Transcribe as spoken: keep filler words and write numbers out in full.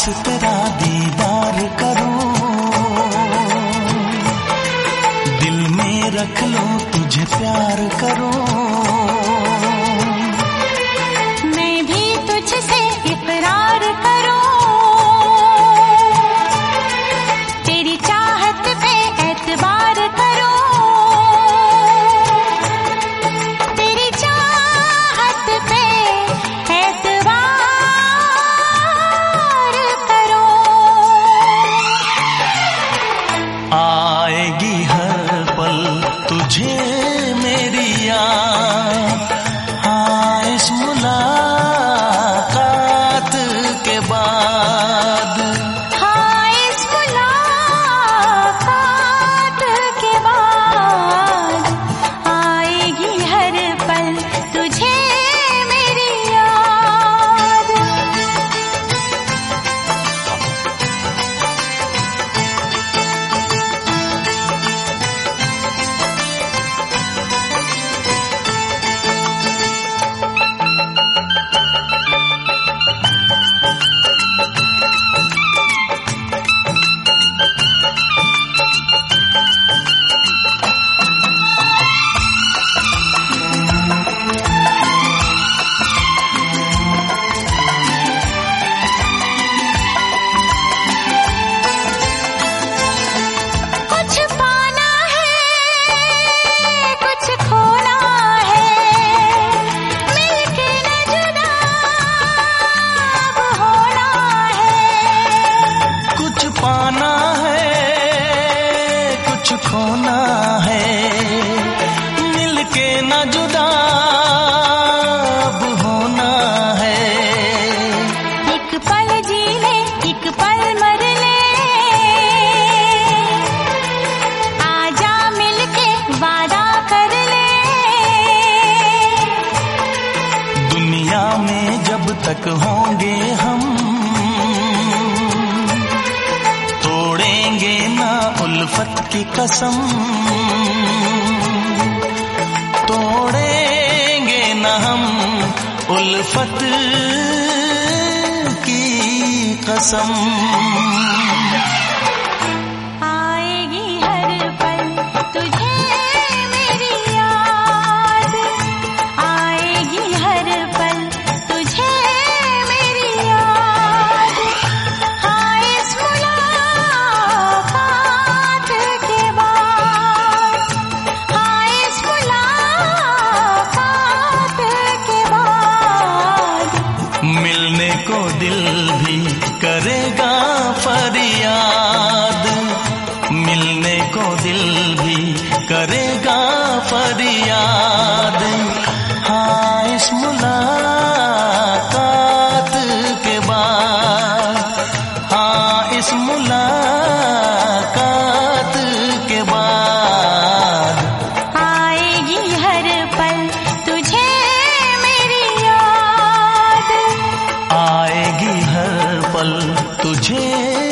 तेरा दीदार करूं, दिल में रख लूं तुझे प्यार करूं। मैं भी तुझसे इकरार करूं, तेरी चाहत पे एतबार करूं, तेरी चाहत पे एतबार करूं। आएगी हर पल तुझे मेरी याद, हाँ इस मुलाकात के बाद, हाँ इस मुलाकात के बाद आएगी हर पल तुझे मेरी याद। खोना है मिलके न जुदा अब होना है। एक पल जी ले एक पल मर ले, आजा मिलके वादा कर ले। दुनिया में जब तक होंगे हम तोड़ेंगे ना उल्फत की कसम, तोड़ेंगे न हम उल्फत की कसम। आएगी हर पल तुझे मेरी याद, आएगी हर पल तुझे मेरी याद। हाँ इस मुलाकात के बाद, हाँ इस मुलाकात के बाद मिलने को दिल भी करेगा फरियाद, मिलने को दिल भी करेगा फरियाद। हाँ इस मुलाकात के बाद, हाँ इस मुलाकात के बाद आएगी हर पल तुझे मेरी याद, आएगी हर पल तुझे